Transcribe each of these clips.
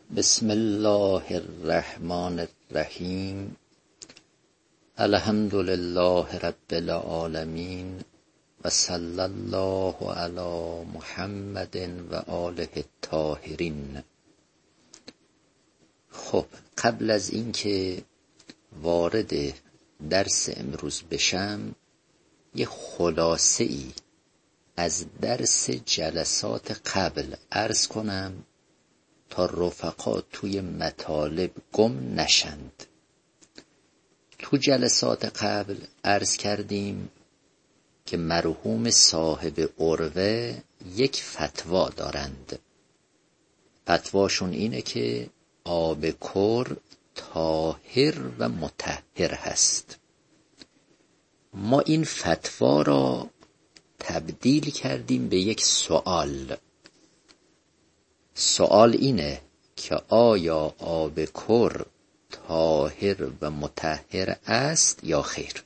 بسم الله الرحمن الرحیم. الحمد لله رب العالمین و صلی الله علی محمد و آله الطاهرین. خب، قبل از اینکه وارد درس امروز بشم یه خلاصه ای از درس جلسات قبل عرض کنم تا رفقا توی مطالب گم نشند. تو جلسات قبل عرض کردیم که مرحوم صاحب عروه یک فتوا دارند. فتواشون اینه که آب کر طاهر و مطهر هست. ما این فتوا را تبدیل کردیم به یک سوال. سوال اینه که آیا آب کر طاهر و مطهر است یا خیر؟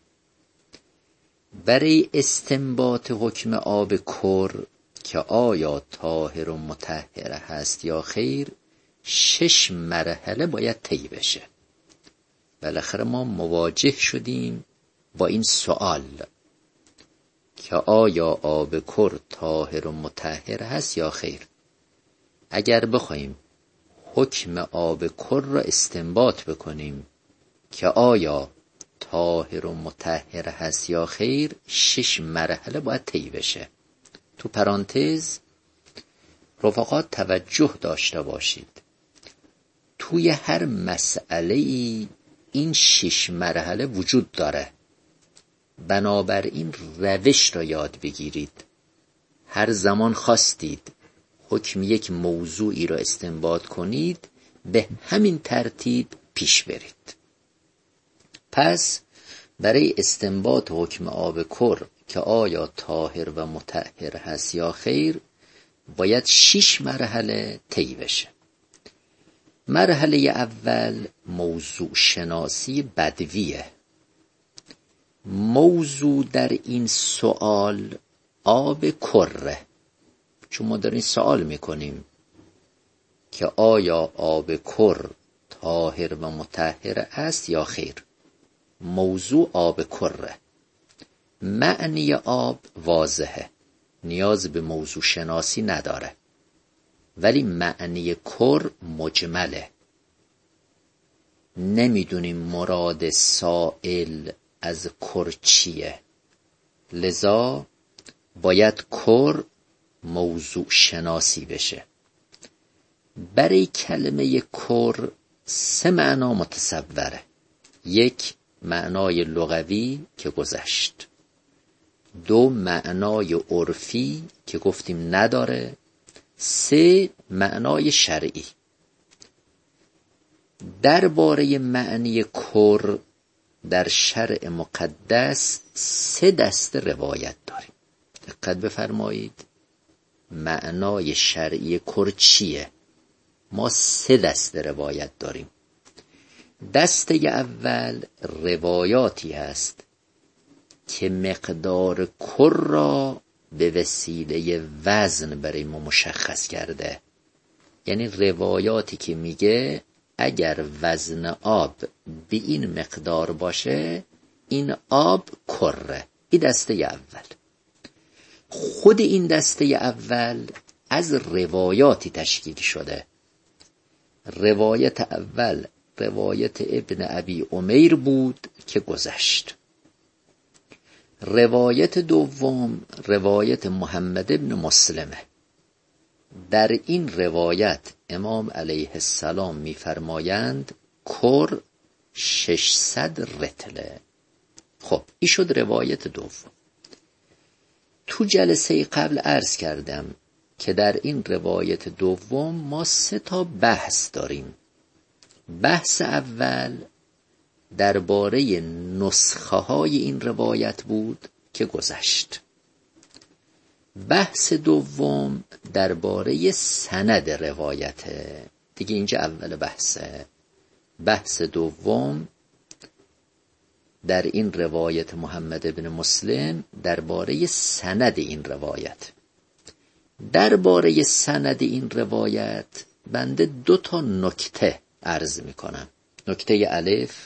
برای استنباط حکم آب کر که آیا طاهر و مطهر هست یا خیر 6 مرحله باید طی بشه. بالاخره ما مواجه شدیم با این سوال که آیا آب کر طاهر و مطهر هست یا خیر. اگر بخوایم حکم آب کر را استنباط بکنیم که آیا طاهر و مطهر هست یا خیر 6 مرحله باید طی بشه. تو پرانتز رفقا توجه داشته باشید، توی هر مسئله ای این 6 مرحله وجود داره. بنابراین روش را یاد بگیرید. هر زمان خواستید حکم یک موضوعی را استنباط کنید به همین ترتیب پیش برید. پس برای استنباط حکم آب کر که آیا طاهر و مطهر هست یا خیر باید 6 مرحله طی بشه. مرحله اول موضوع شناسی بدویه. موضوع در این سوال آب کره، چون ما داریم سوال میکنیم که آیا آب کر طاهر و مطهر است یا خیر. موضوع آب کره. معنی آب واضحه، نیاز به موضوع شناسی نداره، ولی معنی کر مجمله. نمیدونیم مراد سائل از کر چیه، لذا باید کر موضوع شناسی بشه. برای کلمه کر 3 معنا متصوره. 1 معنای لغوی که گذشت، 2 معنای عرفی که گفتیم نداره، 3 معنای شرعی. درباره معنی کر در شرع مقدس 3 دسته روایت داریم. دقت بفرمایید، معنای شرعی کر چیه؟ ما 3 دسته روایت داریم. دسته اول روایاتی هست که مقدار کر را به وسیله وزن برای ما مشخص کرده. یعنی روایاتی که میگه اگر وزن آب به این مقدار باشه این آب کره. این دسته اول. خود این دسته اول از روایاتی تشکیل شده. روایت اول روایت ابن ابی امیر بود که گذشت. روایت دوم روایت محمد ابن مسلمه. در این روایت امام علیه السلام می‌فرمایند کر 600 رطله. خب این شد روایت دوم. تو جلسه قبل عرض کردم که در این روایت دوم ما 3 تا بحث داریم. بحث اول درباره نسخه های این روایت بود که گذشت. بحث دوم درباره سند روایت دیگه. اینجا اول بحثه. بحث دوم در این روایت محمد ابن مسلم درباره سند این روایت. درباره سند این روایت بنده 2 نکته عرض میکنم. نکته الف،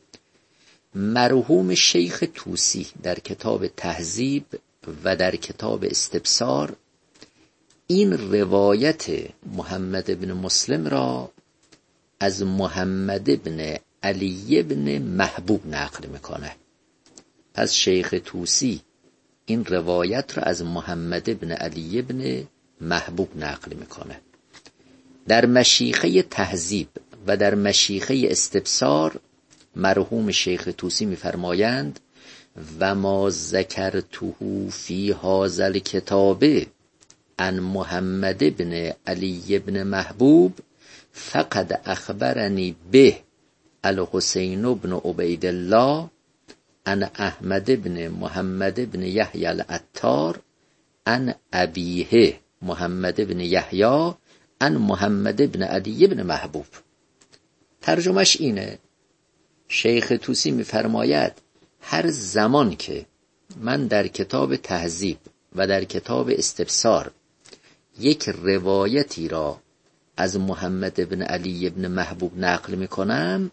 مرحوم شیخ طوسی در کتاب تهذیب و در کتاب استبصار این روایت محمد بن مسلم را از محمد بن علی بن محبوب نقل میکنه. پس شیخ طوسی این روایت را از محمد بن علی بن محبوب نقل میکنه. در مشیخه تهذیب و در مشیخه استبصار مرحوم شیخ طوسی میفرمایند و ما ذکرته فی هذا الکتاب عن محمد بن علی بن محبوب فقد اخبرنی به الحسین بن عبید الله عن احمد بن محمد بن یحیی العطار عن ابیه محمد بن یحیی عن محمد بن علی بن محبوب. ترجمهش اینه، شیخ طوسی میفرماید هر زمان که من در کتاب تهذیب و در کتاب استبصار یک روایتی را از محمد بن علی بن محبوب نقل میکنم،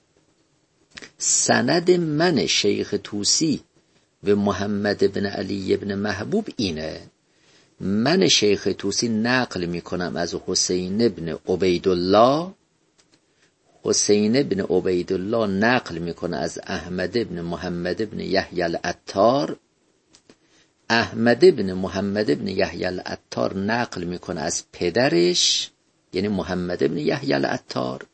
سند من شیخ طوسی به محمد بن علی بن محبوب اینه. من شیخ طوسی نقل میکنم از حسین بن عبیدالله، حسین بن عبیدالله نقل میکنه از احمد بن محمد بن یحیی العطار، احمد بن محمد بن یحیی العطار نقل میکنه از پدرش یعنی محمد بن یحیی العطار،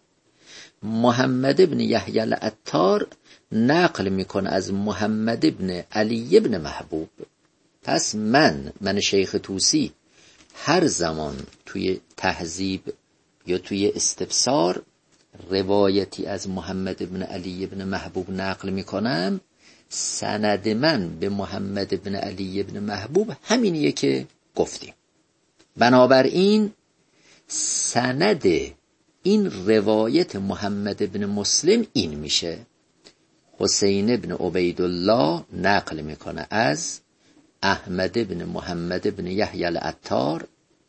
محمد بن یحیی العطار نقل میکنه از محمد بن علی بن محبوب. پس من شیخ طوسی هر زمان توی تهذیب یا توی استبصار روایتی از محمد بن علی بن محبوب نقل میکنم، سند من به محمد بن علی بن محبوب همینیه که گفتیم. بنابراین سند این روایت محمد بن مسلم این میشه: حسین بن عبیدالله نقل میکنه از احمد بن محمد بن یحیی العطار،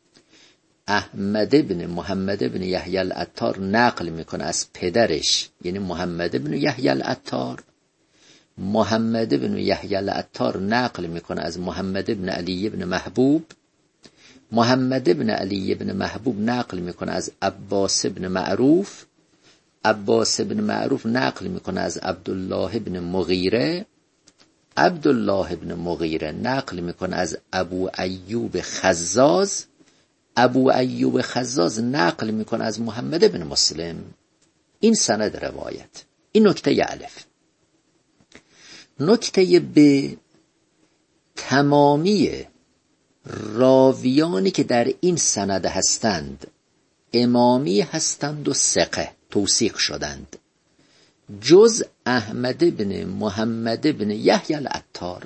احمد بن محمد بن یحیی العطار نقل میکنه از پدرش یعنی محمد بن یحیی العطار، محمد بن یحیی العطار نقل میکنه از محمد بن علی بن محبوب، محمد بن علی بن محبوب نقل میکنه از عباس بن معروف، عباس بن معروف نقل میکنه از عبدالله بن مغیره، عبدالله بن مغیره نقل میکنه از ابو ایوب خزاز، ابو ایوب خزاز نقل میکنه از محمد بن مسلم. این سند روایت. این نکته الف. نکته ب، تمامی راویانی که در این سند هستند امامی هستند و ثقه توثیق شدند جز احمد بن محمد بن یحیی العطار.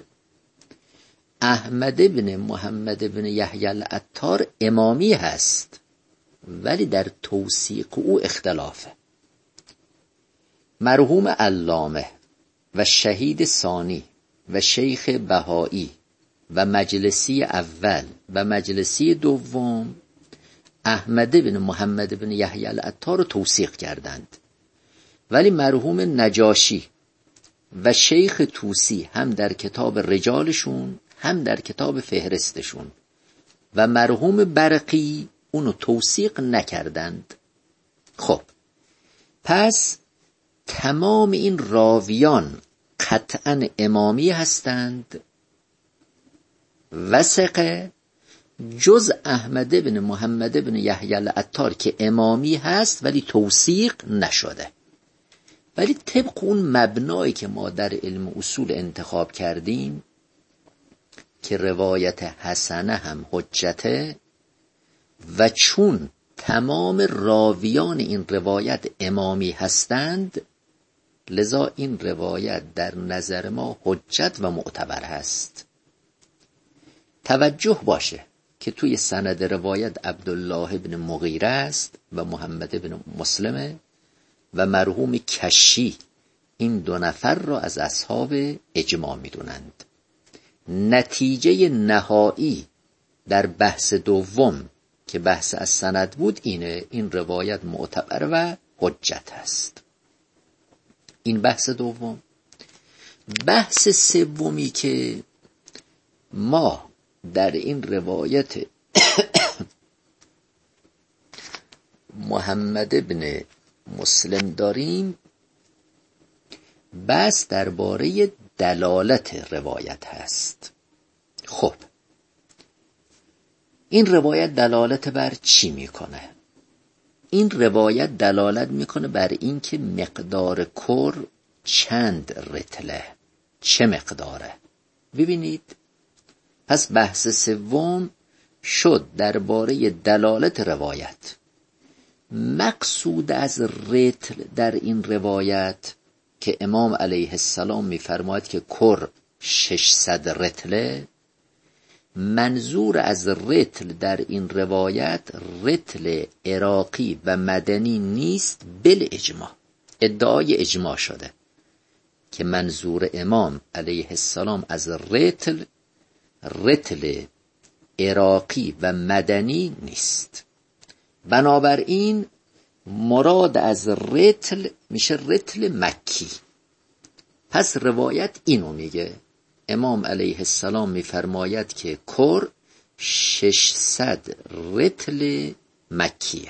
احمد بن محمد بن یحیی العطار امامی هست ولی در توثیق او اختلافه. مرحوم علامه و شهید ثانی و شیخ بهایی و مجلسی اول و مجلسی دوم احمد بن محمد بن یحیی العطار رو توثیق کردند، ولی مرحوم نجاشی و شیخ طوسی هم در کتاب رجالشون هم در کتاب فهرستشون و مرحوم برقی اونو توثیق نکردند. خب پس تمام این راویان قطعا امامی هستند و ثقه جز احمد بن محمد بن یحیی العطار که امامی هست ولی توثیق نشده. ولی طبق اون مبنایی که ما در علم اصول انتخاب کردیم که روایت حسنه هم حجته و چون تمام راویان این روایت امامی هستند لذا این روایت در نظر ما حجت و معتبر هست. توجه باشه که توی سند روایت عبدالله بن مغیره است و محمد بن مسلمه و مرحوم کشی. این 2 نفر را از اصحاب اجماع میدونند. نتیجه نهایی در بحث دوم که بحث از سند بود اینه، این روایت معتبر و حجت است. این بحث دوم. بحث سومی که ما در این روایت محمد بن مسلم داریم، بحث درباره دلالت روایت هست. خب این روایت دلالت بر چی میکنه؟ این روایت دلالت میکنه بر این که مقدار کر چند رتله، چه مقداره. ببینید، پس بحث سوم شد درباره دلالت روایت. مقصود از رتل در این روایت که امام علیه السلام میفرماید که کر 600 رتله، منظور از رتل در این روایت رتل عراقی و مدنی نیست، بالاجماع. ادعای اجماع شده که منظور امام علیه السلام از رتل عراقی و مدنی نیست. بنابراین مراد از رتل میشه رتل مکی. پس روایت اینو میگه، امام علیه السلام میفرماید که کر 600 رتل مکیه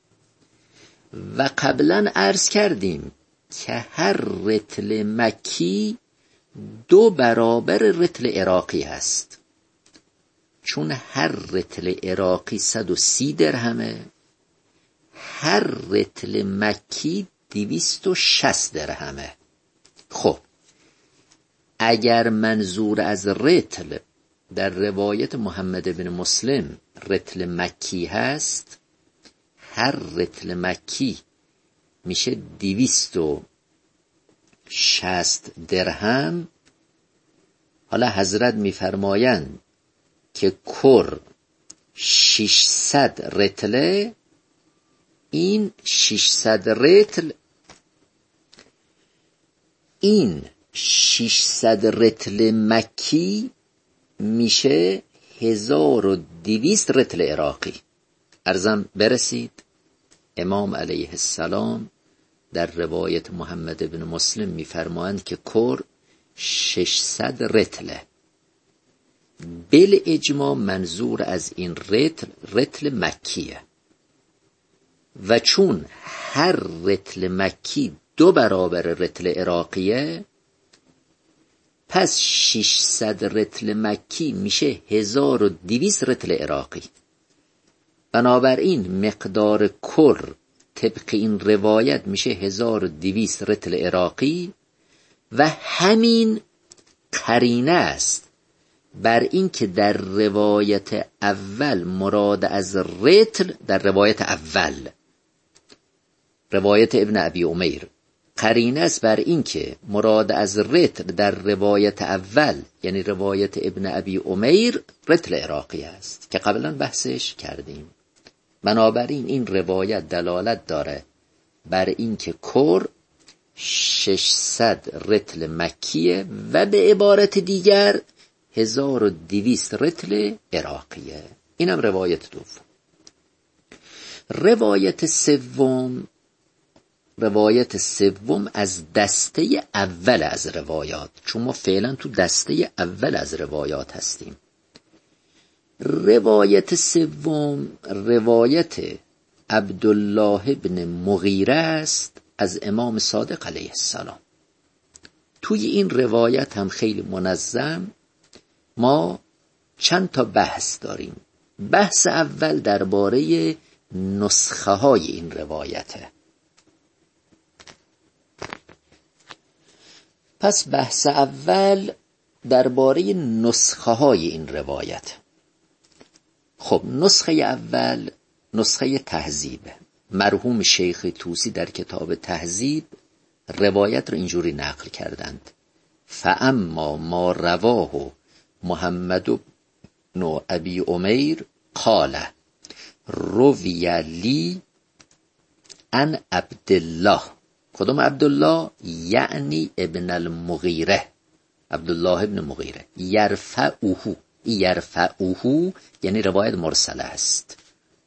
و قبلا عرض کردیم که هر رتل مکی 2 برابر رتل عراقی هست، چون هر رتل عراقی 130 درهمه، هر رتل مکی 260 درهمه. خب اگر منظور از رتل در روایت محمد بن مسلم رتل مکی هست، هر رتل مکی میشه 260 درهم. حالا حضرت میفرمایند که کر 600 رتله، این 600 رتل، این 600 رتل مکی میشه 1200 رتل عراقی. عرضم برسید، امام علیه السلام در روایت محمد بن مسلم میفرمایند که کر 600 رتله. بالاجماع منظور از این رتل مکیه و چون هر رتل مکی 2 برابر رتل عراقیه، پس 600 رتل مکی میشه 1200 رتل عراقی. بنابراین مقدار کر طبق این روایت میشه 1200 رتل عراقی و همین قرینه است بر این که در روایت اول مراد از رتل، در روایت اول روایت ابن ابی امیر، قرینه است بر این که مراد از رتل در روایت اول یعنی روایت ابن ابی امیر رتل عراقی است که قبلا بحثش کردیم. بنابراین این روایت دلالت داره بر این که کر 600 رتل مکیه و به عبارت دیگر 1200 رتل عراقیه. اینم روایت دوم. روایت سوم از دسته اول از روایات، چون ما فعلا تو دسته اول از روایات هستیم. روایت سوم روایت عبدالله بن مغیره است از امام صادق علیه السلام. توی این روایت هم خیلی منظم ما چند تا بحث داریم. بحث اول درباره نسخه های این روایته. پس بحث اول درباره نسخه های این روایت. خب نسخه اول نسخه تهذیب. مرحوم شیخ طوسی در کتاب تهذیب روایت رو اینجوری نقل کردند: فاما ما رواه محمد بن ابی امیر قال روی لی عن عبدالله. کدوم عبدالله؟ یعنی ابن المغیره، عبدالله ابن مغیره. یرفعوه یعنی روایت مرسله است،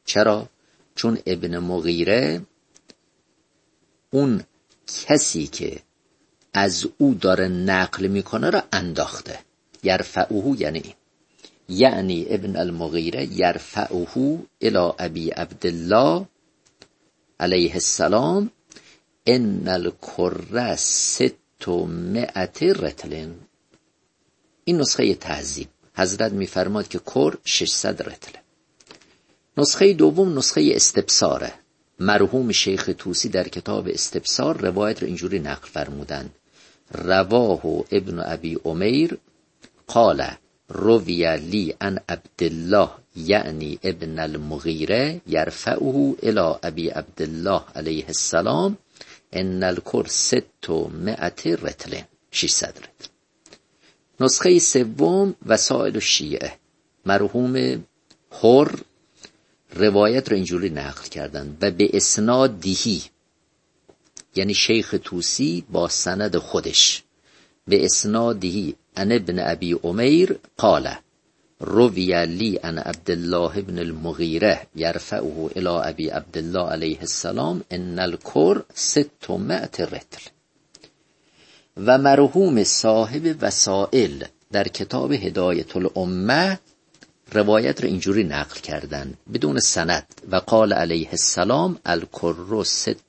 چرا؟ چون ابن مغیره اون کسی که از او داره نقل میکنه را انداخته. یرفعه یعنی ابن المغیره یرفعه الی ابی عبدالله علیه السلام ان الکره 600 رطل. این نسخه تهذیب. حضرت میفرماد که کر 600 رطله. نسخه دوم نسخه استبصاره. مرحوم شیخ طوسی در کتاب استبصار روایت رو اینجوری نقل فرمودند: رواه ابن ابی عمیر قال روی لی عن عبدالله یعنی ابن المغیره یرفعه الی ابی عبدالله علیه السلام ان الکر 600 رطل، 600 رطل. نسخه سوم وسائل الشیعه. مرحوم حر روایت رو اینجوری نقل کردند: و به اسنادیهی، یعنی شیخ طوسی با سند خودش، به اسنادیهی ان ابن ابی عمیر قال روی لی عن عبدالله ابن المغیره یرفعه الی ابی عبدالله علیه السلام ان الکر 600 رطل. و مرحوم صاحب وسائل در کتاب هدایت الامه روایت رو اینجوری نقل کردن بدون سند: و قال علیه السلام الکر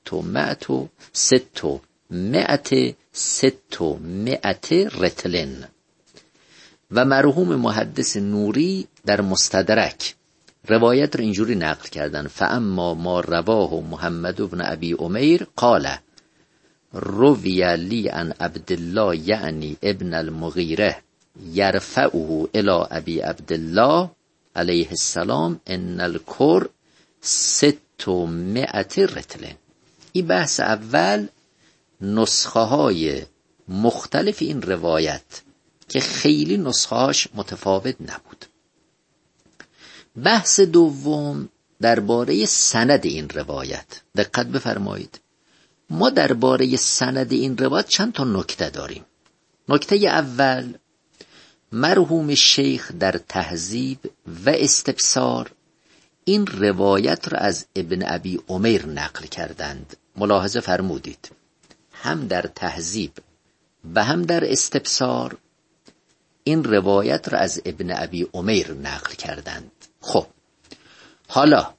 600 رطل. و مرحوم محدث نوری در مستدرک روایت رو اینجوری نقل کردن: فاما ما رواه محمد بن ابی عمیر قال روی لی عن عبدالله یعنی ابن المغیره یرفعه الی ابی عبدالله علیه السلام ان الکر 600 رطل. این بحث اول، نسخه های مختلف این روایت که خیلی نسخه هاش متفاوت نبود. بحث دوم درباره سند این روایت. دقت بفرمایید، ما درباره سند این روایت چند تا نکته داریم. نکته اول، مرحوم شیخ در تهذیب و استبصار این روایت را از ابن ابی عمیر نقل کردند. ملاحظه فرمودید، هم در تهذیب و هم در استبصار این روایت را از ابن ابی عمیر نقل کردند. خب حالا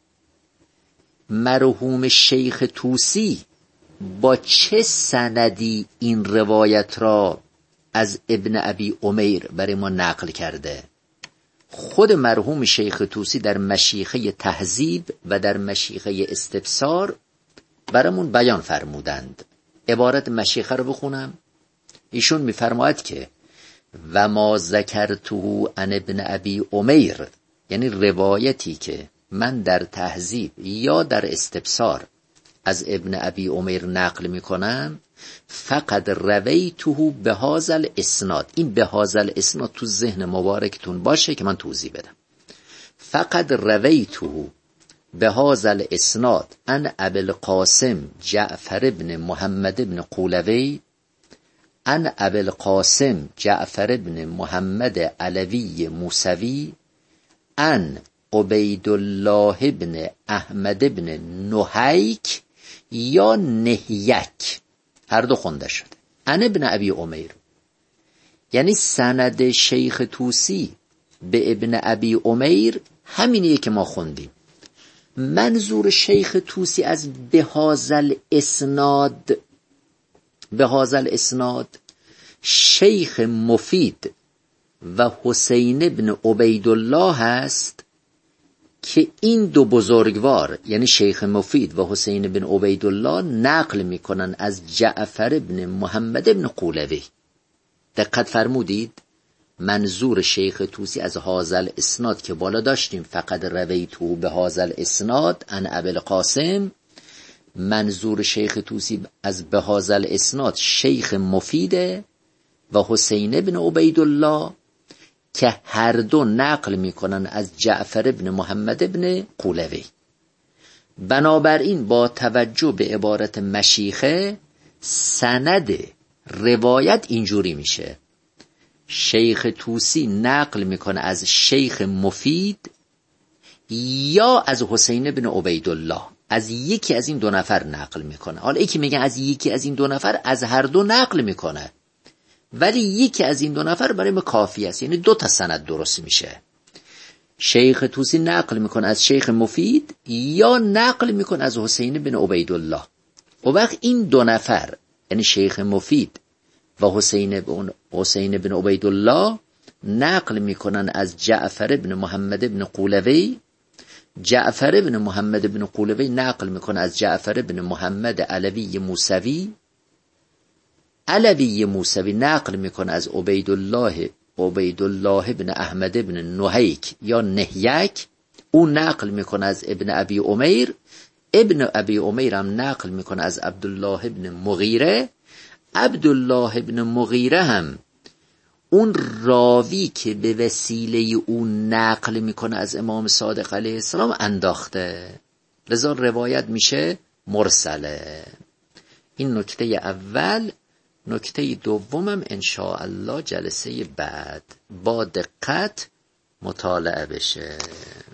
مرحوم شیخ طوسی با چه سندی این روایت را از ابن ابی عمیر برای ما نقل کرده؟ خود مرحوم شیخ طوسی در مشیخه تهذیب و در مشیخه استبصار برامون بیان فرمودند. عبارت مشیخه رو بخونم. ایشون میفرماید که و ما ذکرته عن ابن ابی عمیر، یعنی روایتی که من در تهذیب یا در استبصار از ابن ابی عمیر نقل میکنم، فقط رویته به هذا الاسناد. این به هذا الاسناد تو ذهن مبارکتون باشه که من توضیح بدم. فقط رویته به هذا الاسناد ان ابی القاسم جعفر ابن محمد ابن قولوی ان ابی القاسم جعفر ابن محمد علوی موسوی ان عبید الله ابن احمد ابن نهیک یا نهیک، هر دو خونده شده، ان ابن ابی عمیر. یعنی سند شیخ طوسی به ابن ابی عمیر همینیه که ما خوندیم. منظور شیخ طوسی از بهذا الاسناد شیخ مفید و حسین ابن عبید الله هست که این دو بزرگوار، یعنی شیخ مفید و حسین بن عبید الله، نقل میکنن از جعفر ابن محمد ابن قولوی. دقت فرمودید؟ منظور شیخ طوسی از هذا الاسناد که بالا داشتیم فقط رویته به هذا الاسناد عن ابی القاسم، منظور شیخ طوسی از به هذا الاسناد شیخ مفید و حسین ابن عبید الله که هر دو نقل میکنن از جعفر ابن محمد ابن قولوی. بنابراین با توجه به عبارت مشیخه، سند روایت اینجوری میشه: شیخ طوسی نقل میکنه از شیخ مفید یا از حسین بن عبیدالله، از یکی از این دو نفر نقل میکنه. حالا یکی میگه از یکی از این دو نفر، از هر دو نقل میکنه، ولی یکی از این دو نفر برای ما کافی است، یعنی 2 تا سند درست میشه. شیخ طوسی نقل میکنه از شیخ مفید یا نقل میکنه از حسین بن عبیدالله. و وقت این 2 نفر یعنی شیخ مفید و حسین بن عبیدالله نقل میکنن از جعفر بن محمد بن قولوی. جعفر بن محمد بن قولوی نقل میکنه از جعفر بن محمد علوی موسوی. علوی موسوی نقل میکنه از عبیدالله بن احمد بن نهیک یا نهیک. او نقل میکنه از ابن ابی امیر. ابن ابی امیر هم نقل میکنه از عبدالله بن مغیره. عبدالله بن مغیره هم اون راوی که به وسیله اون نقل میکنه از امام صادق علیه السلام انداخته، لذا روایت میشه مرسله. این نکته اول. نکته دومم انشاءالله جلسه بعد با دقت مطالعه بشه.